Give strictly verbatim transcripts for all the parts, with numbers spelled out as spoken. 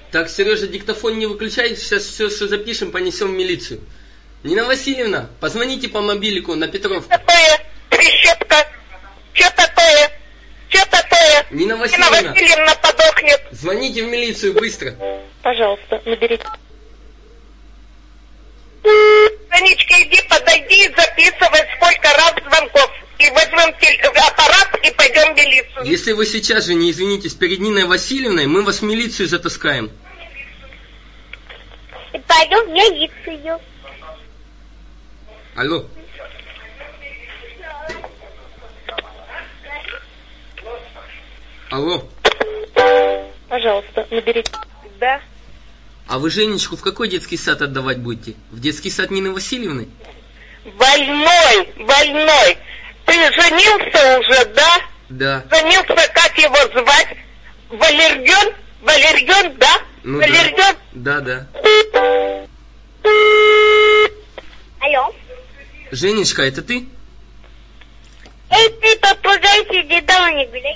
Так, Сережа, диктофон не выключай, сейчас все, что запишем, понесем в милицию. Нина Васильевна, позвоните по мобилику на Петровку. Что такое? Прищепка. Что такое? Что такое? Нина Васильевна. Нина Васильевна подохнет. Звоните в милицию быстро. Пожалуйста, наберите. Танечка, иди, подойди и записывай, сколько раз звонков. И возьмем аппарат и пойдем в милицию. Если вы сейчас же не извинитесь перед Ниной Васильевной, мы вас в милицию затаскаем. И пойдем в милицию. Алло. Алло. Пожалуйста, наберите. Да. А вы Женечку в какой детский сад отдавать будете? В детский сад Нины Васильевны? Больной, больной. Ты женился уже, да? Да. Женился, как его звать? Валерьон? Валерьон, да? Ну Валерьон? Да, да. Алло. Женечка, это ты? Эй, ты попугай, сиди дома, не гуляй.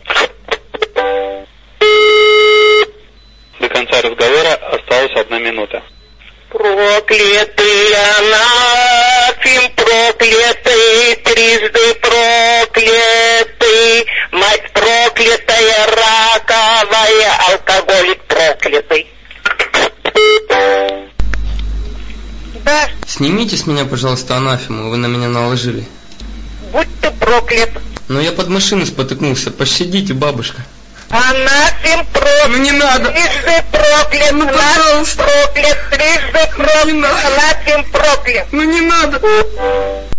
До конца разговора осталась одна минута. Проклятый анафем, проклятый, трижды проклятый, мать проклятая, раковая, алкоголик проклятый. Да, Снимите с меня, пожалуйста, анафему, вы на меня наложили. будь ты проклят. Но я под машину спотыкнулся, пощадите, бабушка. Анафем проклят. Ну не надо. Трижды проклят, Ну, анафем проклят, трижды проклят, анафем проклят. Ну не надо.